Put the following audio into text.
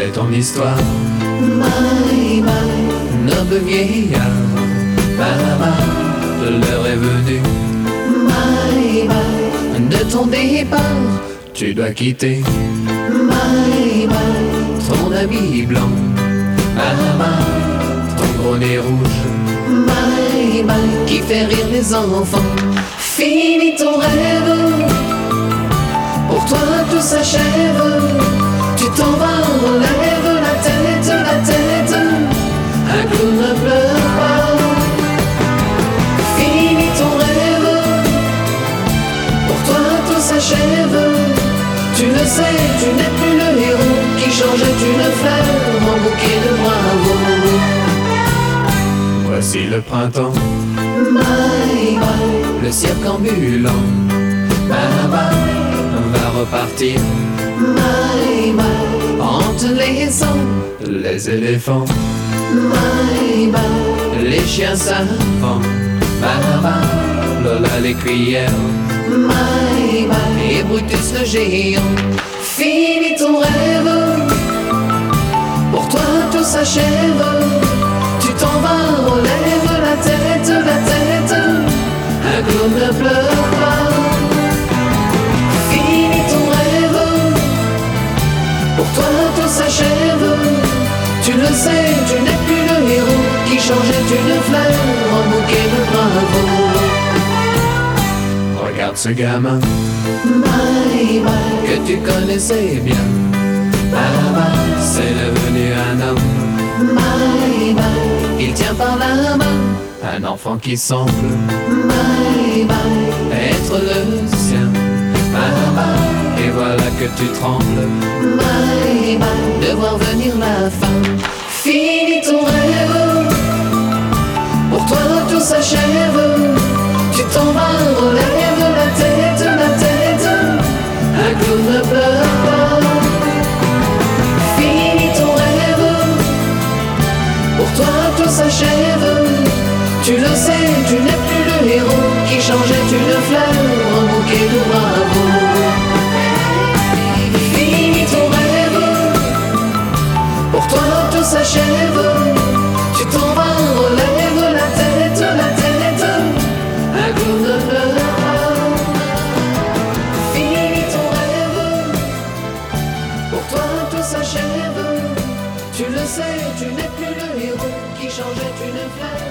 est ton histoire. Bye bye, Noble vieillard, l'heure est venue. bye bye, De ton départ, tu dois quitter bye bye, ton habit blanc, ton gros nez rouge bye bye, qui fait rire les enfants. fini ton rêve, pour toi tout s'achève, tu t'en vas, relève la tête, un clown ne pleure pas. Fini ton rêve, pour toi tout s'achève, tu le sais, tu n'es plus le héros qui changeait une fleur en bouquet de bravo. Voici le printemps, Bye bye, le cirque ambulant, va repartir bye bye, en te laissant les éléphants, bye bye, les chiens savants, Lola les cuillères bye bye, et Brutus le géant. fini ton rêve, pour toi tout s'achève, tu t'en vas, relève la tête, un clown ne pleure pas. Fini ton rêve, pour toi tout s'achève, tu le sais, tu n'es plus le héros qui changeait une fleur en bouquet de bravo. Regarde ce gamin Bye bye, que tu connaissais bien, c'est devenu un homme. bye bye, Il tient par la main un enfant qui semble bye bye, être le sien. Et voilà que tu trembles bye bye, de voir venir la fin. fini ton rêve, pour toi tout s'achève, tu t'en vas, relève la tête, un clown ne pleure pas. Fini ton rêve, pour toi tout s'achève, tu le sais, tu n'es plus le héros qui changeait une fleur en bouquet de bravo. Fini ton rêve, pour toi tout s'achève, tu t'en vas, relève la tête, un clown ne pleure pas. Fini ton rêve, pour toi tout s'achève, tu le sais, tu n'es plus le héros qui changeait une fleur.